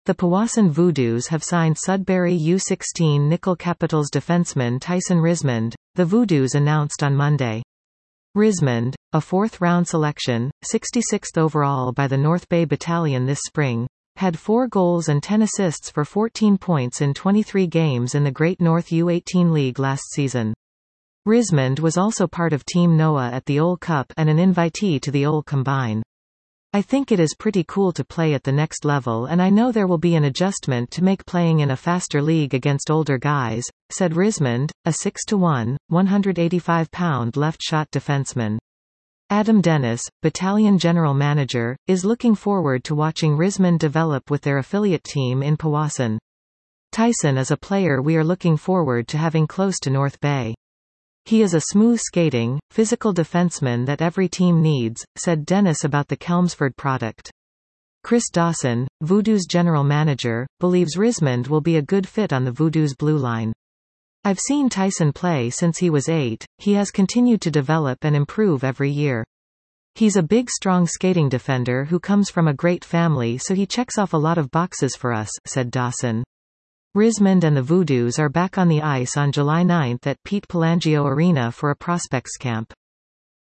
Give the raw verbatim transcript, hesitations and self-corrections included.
The Powassan Voodoos have signed Sudbury U sixteen Nickel Capitals defenseman Tyson Rismond, the Voodoos announced on Monday. Rismond, a fourth-round selection, sixty-sixth overall by the North Bay Battalion this spring, had four goals and ten assists for fourteen points in twenty-three games in the Great North U eighteen League last season. Rismond was also part of Team Noah at the O L Cup and an invitee to the O L Combine. I think it is pretty cool to play at the next level, and I know there will be an adjustment to make playing in a faster league against older guys, said Rismond, a six to one, one hundred eighty-five pound left-shot defenseman. Adam Dennis, Battalion General Manager, is looking forward to watching Rismond develop with their affiliate team in Powassan. Tyson is a player we are looking forward to having close to North Bay. He is a smooth-skating, physical defenseman that every team needs, said Dennis about the Chelmsford product. Chris Dawson, Voodoo's general manager, believes Rismond will be a good fit on the Voodoo's blue line. I've seen Tyson play since he was eight, he has continued to develop and improve every year. He's a big strong skating defender who comes from a great family, so he checks off a lot of boxes for us, said Dawson. Rismond and the Voodoos are back on the ice on July ninth at Pete Pelangio Arena for a prospects camp.